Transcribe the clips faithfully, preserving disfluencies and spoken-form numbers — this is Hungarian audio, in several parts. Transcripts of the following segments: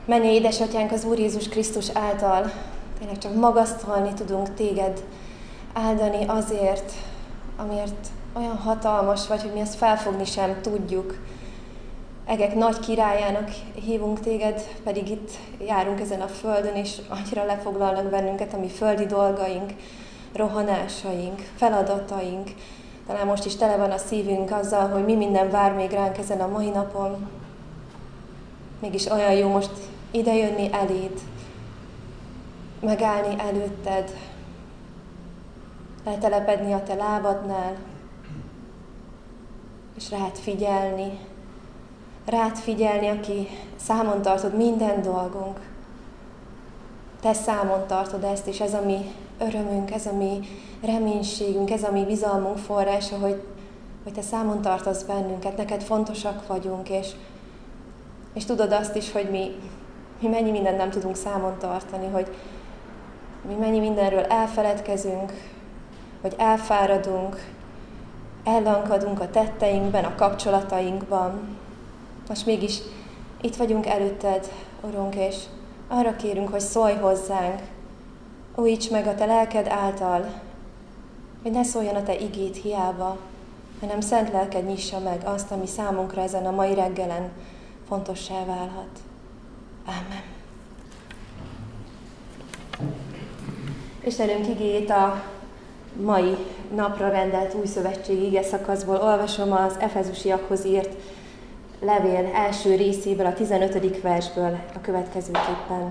Mennyei édesatyánk, az Úr Jézus Krisztus által tényleg csak magasztalni tudunk téged, áldani azért, amiért olyan hatalmas vagy, hogy mi ezt felfogni sem tudjuk. Egek nagy királyának hívunk téged, pedig itt járunk ezen a földön, és annyira lefoglalnak bennünket a mi földi dolgaink, rohanásaink, feladataink. Talán most is tele van a szívünk azzal, hogy mi minden vár még ránk ezen a mai napon. Mégis olyan jó most idejönni eléd, megállni előtted, letelepedni a te lábadnál, és rád figyelni, rád figyelni, aki számon tartod minden dolgunk. Te számon tartod ezt, és ez a mi örömünk, ez a mi reménységünk, ez a mi bizalmunk forrása, hogy, hogy te számon tartasz bennünket, neked fontosak vagyunk, és, és tudod azt is, hogy mi, mi mennyi mindent nem tudunk számon tartani, hogy mi mennyi mindenről elfeledkezünk, hogy elfáradunk, ellankadunk a tetteinkben, a kapcsolatainkban. Most mégis itt vagyunk előtted, Urunk, és arra kérünk, hogy szólj hozzánk, újíts meg a te lelked által, hogy ne szóljon a te igéd hiába, hanem szent lelked nyissa meg azt, ami számunkra ezen a mai reggelen fontossá válhat. Ámen. Istenünk igéjét a mai napra rendelt új szövetségi igeszakaszból olvasom az Efezusiakhoz írt levél első részéből, a tizenötödik versből a következőképpen.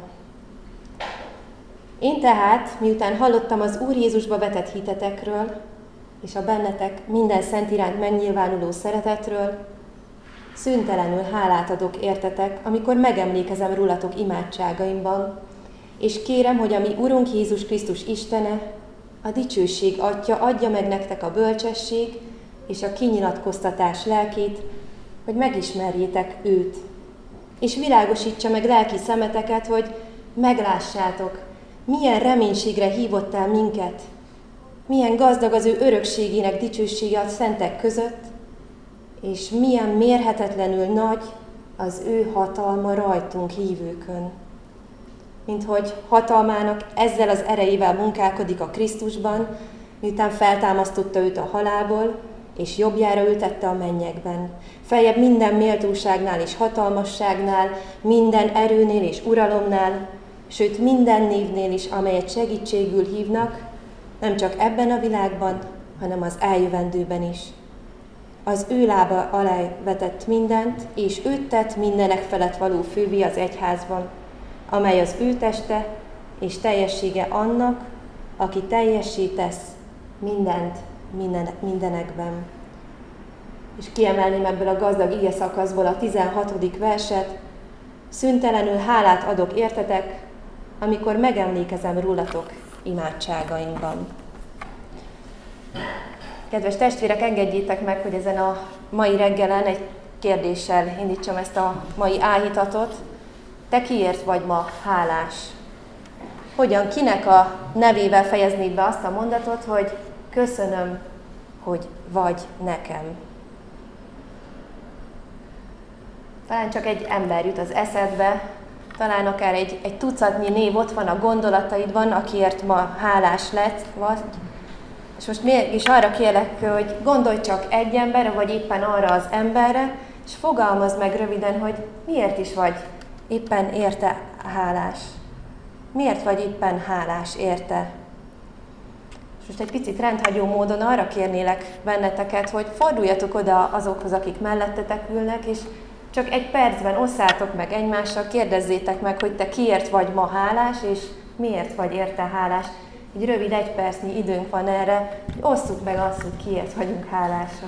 Én tehát, miután hallottam az Úr Jézusba vetett hitetekről, és a bennetek minden szent iránt megnyilvánuló szeretetről, szüntelenül hálát adok értetek, amikor megemlékezem rólatok imádságaimban, és kérem, hogy a mi Urunk Jézus Krisztus Istene, a dicsőség Atya adja meg nektek a bölcsesség és a kinyilatkoztatás lelkét, hogy megismerjétek őt, és világosítsa meg lelki szemeteket, hogy meglássátok, milyen reménységre hívott el minket, milyen gazdag az ő örökségének dicsősége a szentek között, és milyen mérhetetlenül nagy az ő hatalma rajtunk hívőkön. Minthogy hatalmának ezzel az erejével munkálkodik a Krisztusban, miután feltámasztotta őt a halálból, és jobbjára ültette a mennyekben. Feljebb minden méltóságnál és hatalmasságnál, minden erőnél és uralomnál, sőt minden névnél is, amelyet segítségül hívnak, nem csak ebben a világban, hanem az eljövendőben is. Az ő lába alá vetett mindent, és őt tett mindenek felett való fővé az egyházban, amely az ő teste és teljessége annak, aki teljessé tesz mindent minden, mindenekben. És kiemelném ebből a gazdag ige szakaszból a tizenhatodik verset. Szüntelenül hálát adok értetek, amikor megemlékezem rólatok imádságaimban. Kedves testvérek, engedjétek meg, hogy ezen a mai reggelen egy kérdéssel indítsam ezt a mai áhítatot. Te kiért vagy ma hálás? Hogyan, kinek a nevével fejeznéd be azt a mondatot, hogy köszönöm, hogy vagy nekem? Talán csak egy ember jut az eszedbe, talán akár egy, egy tucatnyi név ott van a gondolataidban, akiért ma hálás lett, vagy. És most mégis arra kérlek, hogy gondolj csak egy emberre, vagy éppen arra az emberre, és fogalmazd meg röviden, hogy miért is vagy éppen érte hálás. Miért vagy éppen hálás érte? És most egy picit rendhagyó módon arra kérnélek benneteket, hogy forduljatok oda azokhoz, akik mellettetek ülnek, és csak egy percben osszátok meg egymással, kérdezzétek meg, hogy te kiért vagy ma hálás, és miért vagy érte hálás. Egy rövid egy percnyi időnk van erre, hogy osszuk meg azt, hogy kiért vagyunk hálásak.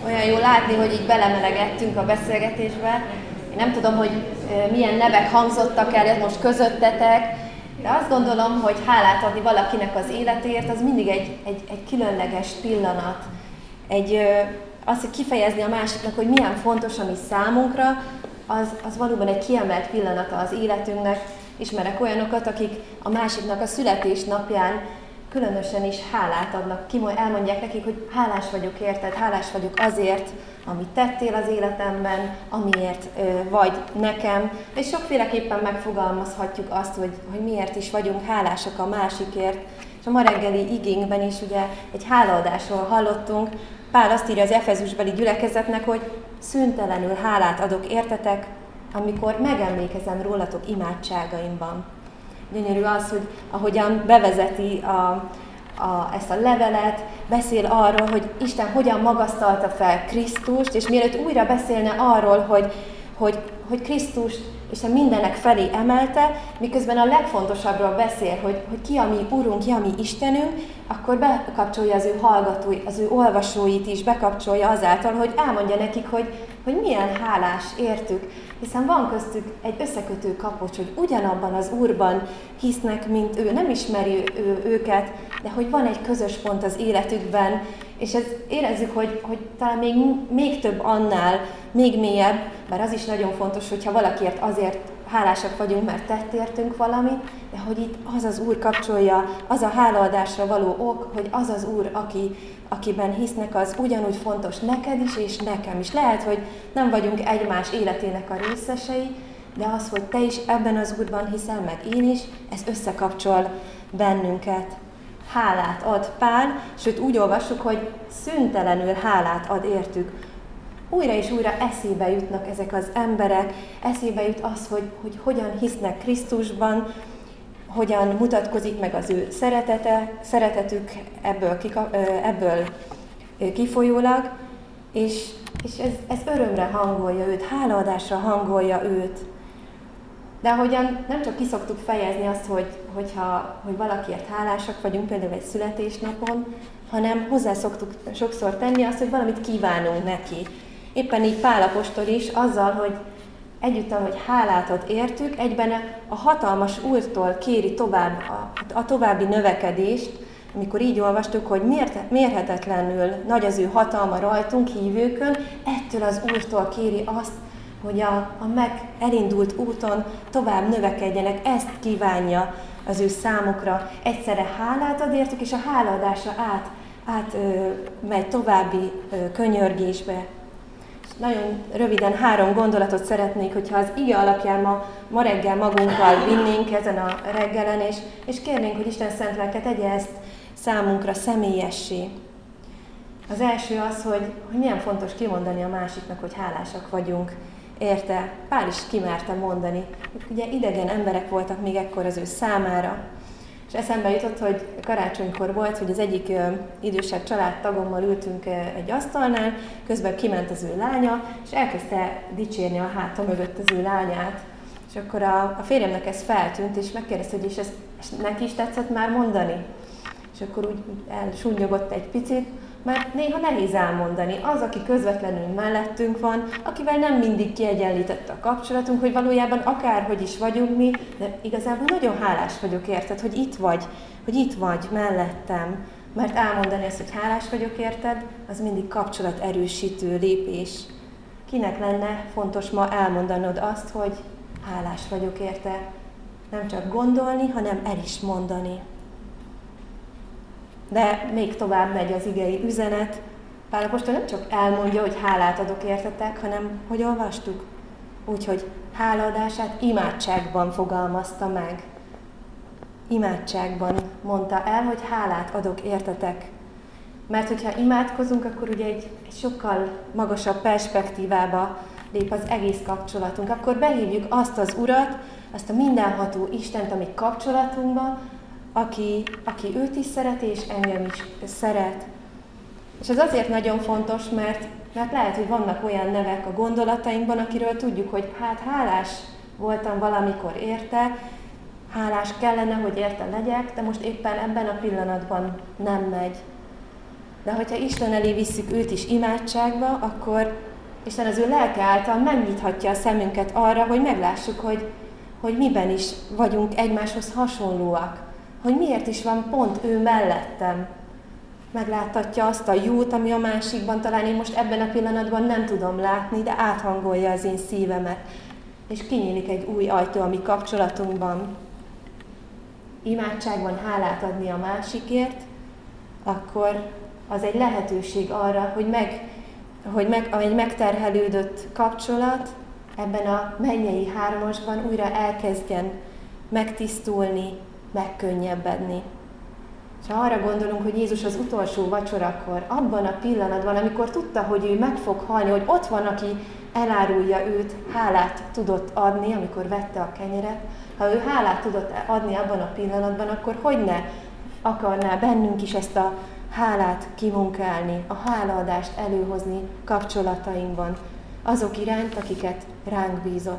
Olyan jó látni, hogy így belemelegettünk a beszélgetésbe. Én nem tudom, hogy milyen nevek hangzottak el most közöttetek, de azt gondolom, hogy hálát adni valakinek az életéért, az mindig egy, egy, egy különleges pillanat. Egy, az, hogy kifejezni a másiknak, hogy milyen fontos, ami számunkra, az, az valóban egy kiemelt pillanata az életünknek. Ismerek olyanokat, akik a másiknak a születésnapján különösen is hálát adnak, elmondják nekik, hogy hálás vagyok érted, hálás vagyok azért, amit tettél az életemben, amiért vagy nekem, és sokféleképpen megfogalmazhatjuk azt, hogy, hogy miért is vagyunk hálásak a másikért. És a ma reggeli igénkben is ugye egy hálaadásról hallottunk. Pál azt írja az Efezusbeli gyülekezetnek, hogy szüntelenül hálát adok értetek, amikor megemlékezem rólatok imádságaimban. Gyönyörű az, hogy ahogyan bevezeti a, a, ezt a levelet, beszél arról, hogy Isten hogyan magasztalta fel Krisztust, és mielőtt újra beszélne arról, hogy, hogy, hogy Krisztust Isten mindenek felé emelte, miközben a legfontosabbról beszél, hogy, hogy ki a mi Urunk, ki a mi Istenünk, akkor bekapcsolja az ő hallgatói, az ő olvasóit is, bekapcsolja azáltal, hogy elmondja nekik, hogy, hogy milyen hálás értük, hiszen van köztük egy összekötő kapocs, hogy ugyanabban az Úrban hisznek, mint ő, nem ismeri ő, őket, de hogy van egy közös pont az életükben, és ez érezzük, hogy, hogy talán még, még több annál, még mélyebb, bár az is nagyon fontos, hogyha valakiért azért hálásak vagyunk, mert tett értünk valamit, de hogy itt az az Úr kapcsolja, az a hálaadásra való ok, hogy az az Úr, aki, akiben hisznek, az ugyanúgy fontos neked is, és nekem is. Lehet, hogy nem vagyunk egymás életének a részesei, de az, hogy te is ebben az Úrban hiszel, meg én is, ez összekapcsol bennünket. Hálát ad Pál, sőt úgy olvassuk, hogy szüntelenül hálát ad értük. Újra és újra eszébe jutnak ezek az emberek, eszébe jut az, hogy, hogy hogyan hisznek Krisztusban, hogyan mutatkozik meg az ő szeretete, szeretetük ebből, kika, ebből kifolyólag, és, és ez, ez örömre hangolja őt, hálaadásra hangolja őt. De ahogyan nem csak ki szoktuk fejezni azt, hogy, hogyha, hogy valakiért hálásak vagyunk, például egy születésnapon, hanem hozzá szoktuk sokszor tenni azt, hogy valamit kívánunk neki. Éppen így Pál apostol is azzal, hogy egyúttal, hogy hálát ad értük, egyben a hatalmas Úrtól kéri tovább a, a további növekedést, amikor így olvastuk, hogy mérhetetlenül nagy az ő hatalma rajtunk, hívőkön, ettől az Úrtól kéri azt, hogy a, a meg elindult úton tovább növekedjenek, ezt kívánja az ő számukra. Egyszerre hálát ad értük, és a hálaadásra át, át ö, megy további ö, könyörgésbe. Nagyon röviden három gondolatot szeretnék, hogyha az ige alapján ma, ma reggel magunkkal vinnénk ezen a reggelen, és, és kérnénk, hogy Isten szent lelke tegye ezt számunkra személyessé. Az első az, hogy, hogy milyen fontos kimondani a másiknak, hogy hálásak vagyunk érte. Pál is kimerte mondani. Ugye idegen emberek voltak még ekkor az ő számára. És eszembe jutott, hogy karácsonykor volt, hogy az egyik ö, idősebb családtagommal ültünk ö, egy asztalnál, közben kiment az ő lánya, és elkezdte dicsérni a háta mögött az ő lányát. És akkor a, a férjemnek ez feltűnt, és megkérdezte, hogy és ezt, ezt neki is tetszett már mondani? És akkor úgy elsúnyogott egy picit, mert néha nehéz elmondani. Az, aki közvetlenül mellettünk van, akivel nem mindig kiegyenlített a kapcsolatunk, hogy valójában akárhogy is vagyunk mi, de igazából nagyon hálás vagyok érted, hogy itt vagy, hogy itt vagy mellettem. Mert elmondani ezt, hogy hálás vagyok érted, az mindig kapcsolat erősítő lépés. Kinek lenne fontos ma elmondanod azt, hogy hálás vagyok érte? Nem csak gondolni, hanem el is mondani. De még tovább megy az igei üzenet. Pál apostol nem csak elmondja, hogy hálát adok értetek, hanem, hogy olvastuk, úgyhogy hálaadását imádságban fogalmazta meg. Imádságban mondta el, hogy hálát adok értetek. Mert hogyha imádkozunk, akkor ugye egy, egy sokkal magasabb perspektívába lép az egész kapcsolatunk. Akkor behívjuk azt az Urat, azt a mindenható Istent, ami kapcsolatunkban, Aki, aki őt is szereti, és engem is szeret. És ez azért nagyon fontos, mert, mert lehet, hogy vannak olyan nevek a gondolatainkban, akiről tudjuk, hogy hát hálás voltam valamikor érte, hálás kellene, hogy érte legyek, de most éppen ebben a pillanatban nem megy. De hogyha Isten elé visszük őt is imádságba, akkor Isten az ő lelke által megnyithatja a szemünket arra, hogy meglássuk, hogy, hogy miben is vagyunk egymáshoz hasonlóak. Hogy miért is van pont ő mellettem. Megláttatja azt a jót, ami a másikban, talán én most ebben a pillanatban nem tudom látni, de áthangolja az én szívemet. És kinyílik egy új ajtó a mi kapcsolatunkban. Imádságban hálát adni a másikért, akkor az egy lehetőség arra, hogy, meg, hogy meg, egy megterhelődött kapcsolat ebben a mennyei hármasban újra elkezdjen megtisztulni, megkönnyebbedni. És ha arra gondolunk, hogy Jézus az utolsó vacsorakor, abban a pillanatban, amikor tudta, hogy ő meg fog halni, hogy ott van, aki elárulja őt, hálát tudott adni, amikor vette a kenyeret, ha ő hálát tudott adni abban a pillanatban, akkor hogy ne akarná bennünk is ezt a hálát kimunkálni, a hálaadást előhozni kapcsolatainkban, azok iránt, akiket ránk bízott.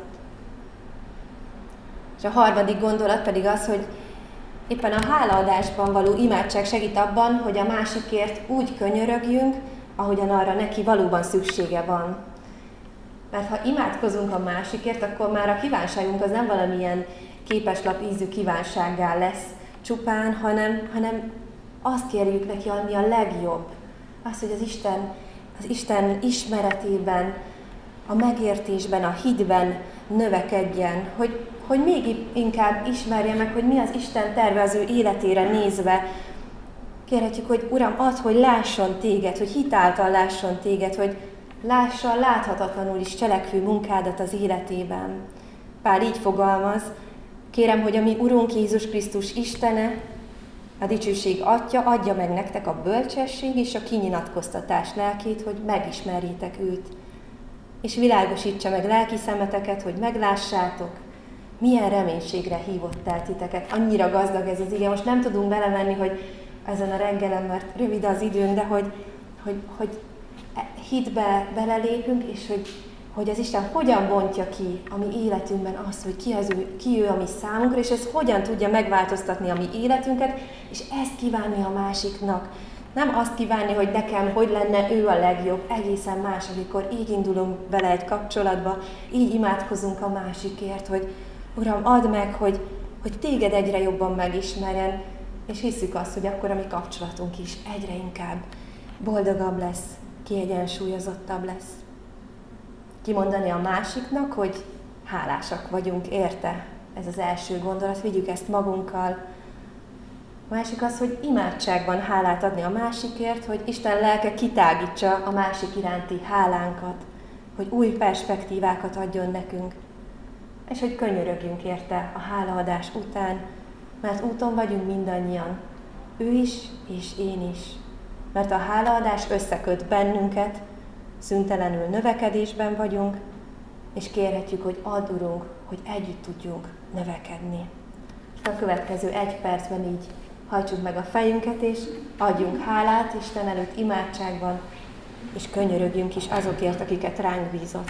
És a harmadik gondolat pedig az, hogy éppen a hálaadásban való imádság segít abban, hogy a másikért úgy könyörögjünk, ahogyan arra neki valóban szüksége van. Mert ha imádkozunk a másikért, akkor már a kívánságunk az nem valamilyen képeslap ízű kívánsággá lesz csupán, hanem, hanem azt kérjük neki, ami a legjobb. Az, hogy az Isten, az Isten ismeretében, a megértésben, a hitben növekedjen, hogy, hogy még inkább ismerje meg, hogy mi az Isten terve az ő életére nézve. Kérhetjük, hogy Uram, add, hogy lásson téged, hogy hit által lásson téged, hogy lássa láthatatlanul is cselekvő munkádat az életében. Pál így fogalmaz, kérem, hogy a mi Urunk Jézus Krisztus Istene, a dicsőség Atya adja meg nektek a bölcsesség és a kinyilatkoztatás lelkét, hogy megismerjétek őt. És világosítsa meg lelki szemeteket, hogy meglássátok, milyen reménységre hívott el titeket. Annyira gazdag ez az ige, most nem tudunk belemenni, hogy ezen a reggelen, mert rövid az időnk, de hogy, hogy, hogy hitbe belelépünk, és hogy, hogy az Isten hogyan bontja ki a mi életünkben azt, hogy ki, az ő, ki ő a mi számunkra, és ez hogyan tudja megváltoztatni a mi életünket, és ezt kívánni a másiknak. Nem azt kívánni, hogy nekem hogy lenne ő a legjobb, egészen más, amikor így indulunk bele egy kapcsolatba, így imádkozunk a másikért, hogy Uram, add meg, hogy, hogy téged egyre jobban megismerjen, és hisszük azt, hogy akkor a mi kapcsolatunk is egyre inkább boldogabb lesz, kiegyensúlyozottabb lesz. Kimondani a másiknak, hogy hálásak vagyunk érte. Ez az első gondolat, vigyük ezt magunkkal. A másik az, hogy imádságban hálát adni a másikért, hogy Isten lelke kitágítsa a másik iránti hálánkat, hogy új perspektívákat adjon nekünk, és hogy könyörögjünk érte a hálaadás után, mert úton vagyunk mindannyian, ő is és én is. Mert a hálaadás összeköt bennünket, szüntelenül növekedésben vagyunk, és kérhetjük, hogy add, Urunk, hogy együtt tudjunk növekedni. És a következő egy percben így hajtsuk meg a fejünket, és adjunk hálát Isten előtt imádságban, és könyörögjünk is azokért, akiket ránk bízott.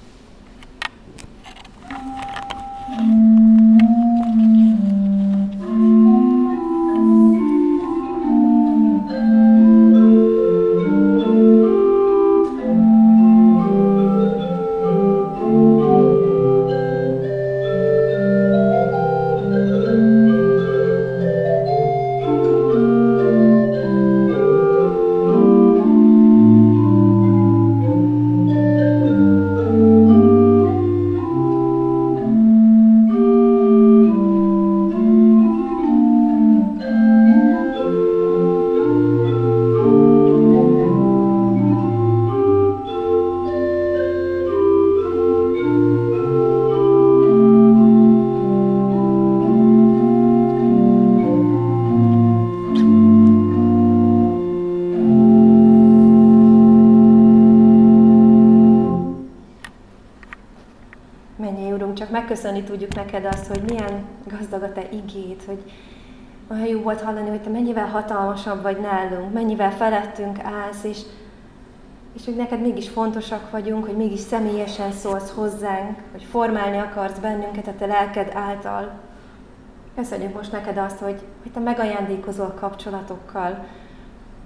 Megköszönni tudjuk neked azt, hogy milyen gazdag a te igéd, hogy olyan jó volt hallani, hogy te mennyivel hatalmasabb vagy nálunk, mennyivel felettünk állsz, és, és hogy neked mégis fontosak vagyunk, hogy mégis személyesen szólsz hozzánk, hogy formálni akarsz bennünket a te lelked által. Köszönjük most neked azt, hogy, hogy te megajándékozol kapcsolatokkal,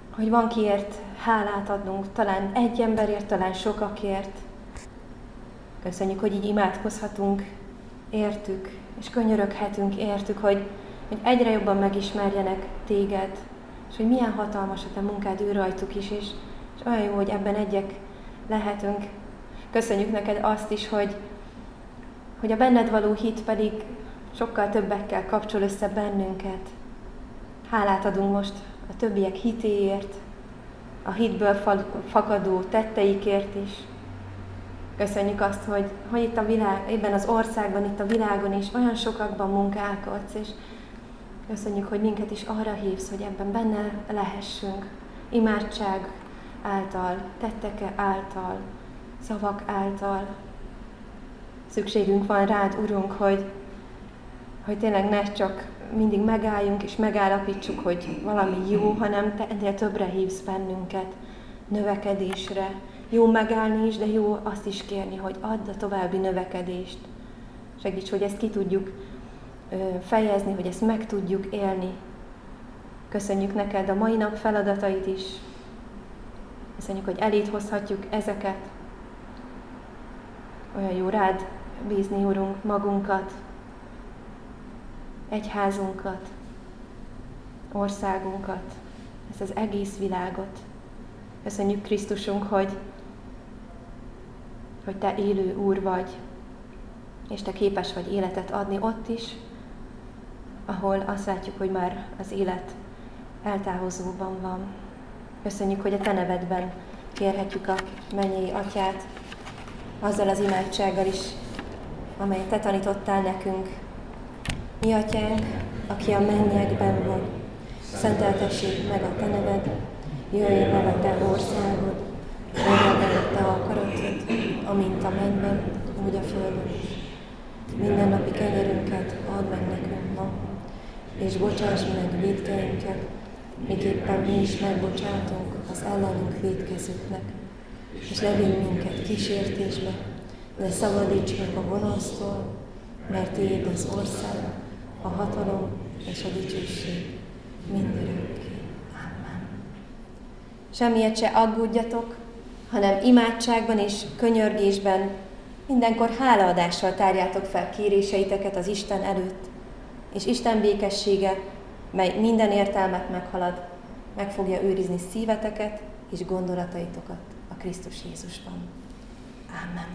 hogy van kiért hálát adnunk, talán egy emberért, talán sokakért. Köszönjük, hogy így imádkozhatunk értük, és könyöröghetünk értük, hogy, hogy egyre jobban megismerjenek téged, és hogy milyen hatalmas a te munkád ő rajtuk is, és, és olyan jó, hogy ebben egyek lehetünk. Köszönjük neked azt is, hogy, hogy a benned való hit pedig sokkal többekkel kapcsol össze bennünket. Hálát adunk most a többiek hitéért, a hitből fakadó tetteikért is. Köszönjük azt, hogy, hogy itt a világ, ebben az országban, itt a világon is olyan sokakban munkálkodsz, és köszönjük, hogy minket is arra hívsz, hogy ebben benne lehessünk. Imádság által, tetteke által, szavak által. Szükségünk van rád, Urunk, hogy, hogy tényleg ne csak mindig megálljunk és megállapítsuk, hogy valami jó, hanem te ennél többre hívsz bennünket, növekedésre. Jó megállni is, de jó azt is kérni, hogy add a további növekedést. Segíts, hogy ezt ki tudjuk fejezni, hogy ezt meg tudjuk élni. Köszönjük neked a mai nap feladatait is. Köszönjük, hogy eléd hozhatjuk ezeket. Olyan jó rád bízni, Urunk, magunkat, egyházunkat, országunkat, ezt az egész világot. Köszönjük, Krisztusunk, hogy, hogy te élő Úr vagy, és te képes vagy életet adni ott is, ahol azt látjuk, hogy már az élet eltávozóban van. Köszönjük, hogy a te nevedben kérhetjük a mennyei Atyát, azzal az imádsággal is, amelyet te tanítottál nekünk. Mi Atyánk, aki a mennyekben vagy, szenteltessék meg a te neved, jöjjön el a te országod, legyen meg a te akaratod, amint a mennyben, úgy a földön is. Mindennapi kenyerünket add meg nekünk ma, és bocsáss meg vétkeinket, miképpen mi is megbocsátunk az ellenünk vétkezőknek. És ne vigy minket kísértésbe, de szabadíts meg a gonosztól, mert tiéd az ország, a hatalom és a dicsőség mindörökké. Amen. Semmiért se aggódjatok, hanem imádságban és könyörgésben mindenkor hálaadással tárjátok fel kéréseiteket az Isten előtt, és Isten békessége, mely minden értelmet meghalad, meg fogja őrizni szíveteket és gondolataitokat a Krisztus Jézusban. Amen.